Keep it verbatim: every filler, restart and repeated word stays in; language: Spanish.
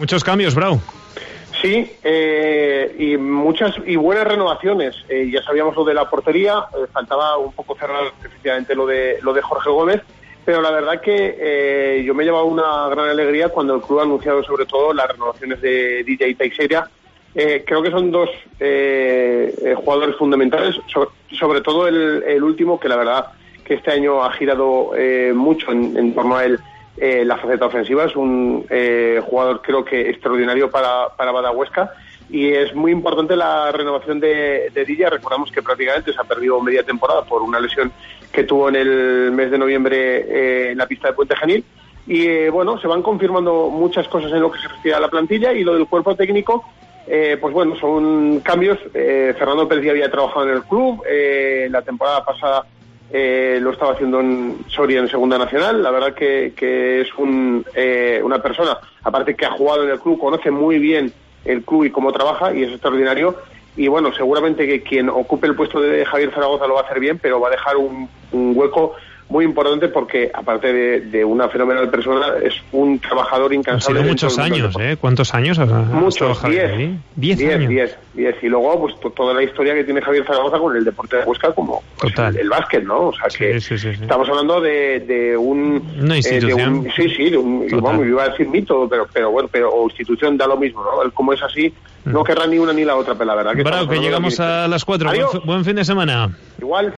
Muchos cambios, Brau. Sí, eh, y muchas y buenas renovaciones. Eh, ya sabíamos lo de la portería, eh, faltaba un poco cerrar efectivamente lo de lo de Jorge Gómez, pero la verdad que eh, yo me he llevado una gran alegría cuando el club ha anunciado sobre todo las renovaciones de D J Teixeira. Eh, creo que son dos eh, eh, jugadores fundamentales, sobre, sobre todo el, el último, que la verdad que este año ha girado eh, mucho en, en torno a él. Eh, la faceta ofensiva. Es un eh, jugador creo que extraordinario para, para Badahuesca, y es muy importante la renovación de, de Dilla. Recordamos que prácticamente se ha perdido media temporada por una lesión que tuvo en el mes de noviembre eh, en la pista de Puente Genil, y eh, bueno, se van confirmando muchas cosas en lo que se refiere a la plantilla. Y lo del cuerpo técnico, eh, pues bueno, son cambios. eh, Fernando Pérez ya había trabajado en el club, eh, la temporada pasada Eh, lo estaba haciendo en Soria en Segunda Nacional. La verdad que, que es un, eh, una persona, aparte que ha jugado en el club, conoce muy bien el club y cómo trabaja, y es extraordinario. Y bueno, seguramente que quien ocupe el puesto de Javier Zaragoza lo va a hacer bien, pero va a dejar un, un hueco muy importante, porque aparte de, de una fenomenal persona, es un trabajador incansable. Han sido muchos años, ¿eh? ¿Cuántos años has Muchos, diez, ahí? Diez, diez años. Diez, diez. Y luego, pues to- toda la historia que tiene Javier Zaragoza con el deporte de Huesca, como pues, el, el básquet, ¿no? O sea que sí, sí, sí, sí. estamos hablando de, de un... Una institución. Eh, de un, sí, sí, de un, vamos, iba a decir mito, pero, pero bueno, pero, o institución, da lo mismo, ¿no? El, como es así, no querrá ni una ni la otra, pero la verdad que... Bravo, que llegamos a las cuatro. Buen, buen fin de semana. Igual.